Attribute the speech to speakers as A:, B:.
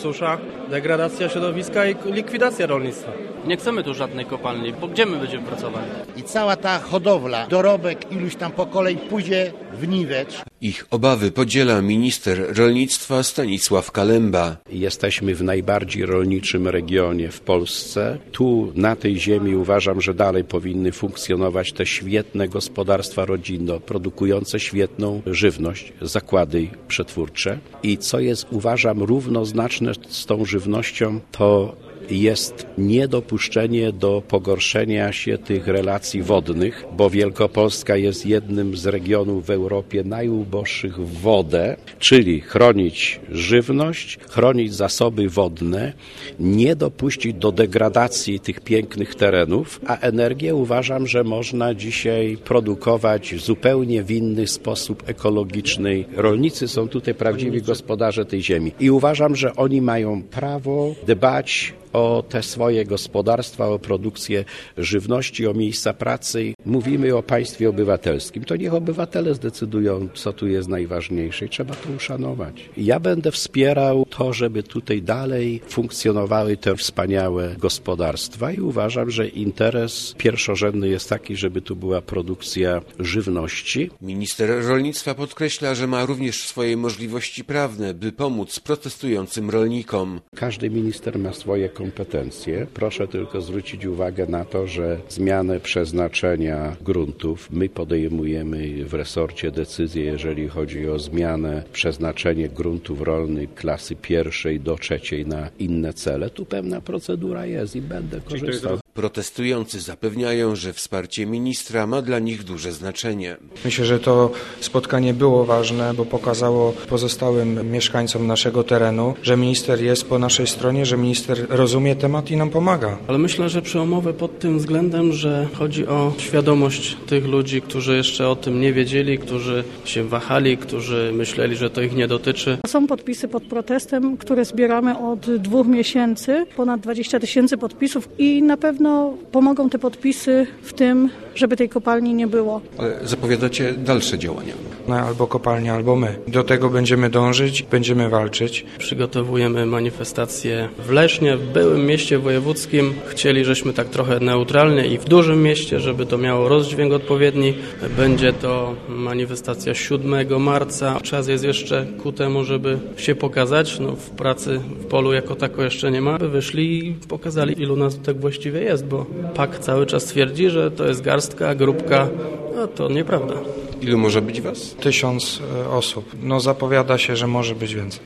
A: susza, degradacja środowiska i likwidacja rolnictwa.
B: Nie chcemy tu żadnej kopalni, bo gdzie my będziemy pracować?
C: I cała ta hodowla, dorobek iluś tam pokoleń pójdzie w niwecz.
D: Ich obawy podziela minister rolnictwa Stanisław Kalemba.
E: Jesteśmy w najbardziej rolniczym regionie w Polsce. Tu, na tej ziemi, uważam, że dalej powinny funkcjonować te świetne gospodarstwa rodzinne, produkujące świetną żywność, zakłady przetwórcze. I co jest, uważam, równoznaczne z tą żywnością, to jest niedopuszczenie do pogorszenia się tych relacji wodnych, bo Wielkopolska jest jednym z regionów w Europie najuboższych w wodę, czyli chronić żywność, chronić zasoby wodne, nie dopuścić do degradacji tych pięknych terenów, a energię uważam, że można dzisiaj produkować zupełnie w inny sposób ekologiczny. Rolnicy są tutaj prawdziwi gospodarze tej ziemi i uważam, że oni mają prawo dbać o te swoje gospodarstwa, o produkcję żywności, o miejsca pracy. Mówimy o państwie obywatelskim. To niech obywatele zdecydują, co tu jest najważniejsze i trzeba to uszanować. Ja będę wspierał to, żeby tutaj dalej funkcjonowały te wspaniałe gospodarstwa i uważam, że interes pierwszorzędny jest taki, żeby tu była produkcja żywności.
D: Minister rolnictwa podkreśla, że ma również swoje możliwości prawne, by pomóc protestującym rolnikom.
E: Każdy minister ma swoje kompetencje. Proszę tylko zwrócić uwagę na to, że zmianę przeznaczenia gruntów my podejmujemy w resorcie decyzję, jeżeli chodzi o zmianę przeznaczenia gruntów rolnych klasy 1 do 3 na inne cele. Tu pewna procedura jest i będę korzystał.
D: Protestujący zapewniają, że wsparcie ministra ma dla nich duże znaczenie.
F: Myślę, że to spotkanie było ważne, bo pokazało pozostałym mieszkańcom naszego terenu, że minister jest po naszej stronie, że minister rozumie temat i nam pomaga.
B: Ale myślę, że przełomowe pod tym względem, że chodzi o świadomość tych ludzi, którzy jeszcze o tym nie wiedzieli, którzy się wahali, którzy myśleli, że to ich nie dotyczy.
G: Są podpisy pod protestem, które zbieramy od 2 miesięcy, ponad 20 000 podpisów i na pewno pomogą te podpisy w tym, żeby tej kopalni nie było.
H: Ale zapowiadacie dalsze działania?
F: Albo kopalnia, albo my. Do tego będziemy dążyć, będziemy walczyć.
B: Przygotowujemy manifestację w Lesznie, w byłym mieście wojewódzkim. Chcieli, żeśmy tak trochę neutralnie i w dużym mieście, żeby to miało rozdźwięk odpowiedni. Będzie to manifestacja 7 marca. Czas jest jeszcze ku temu, żeby się pokazać. W pracy w polu jako tako jeszcze nie ma. Wyszli i pokazali, ilu nas tak właściwie jest, bo PAK cały czas twierdzi, że to jest garstka, grupka, a to nieprawda.
H: Ilu może być was?
F: 1000 osób. Zapowiada się, że może być więcej.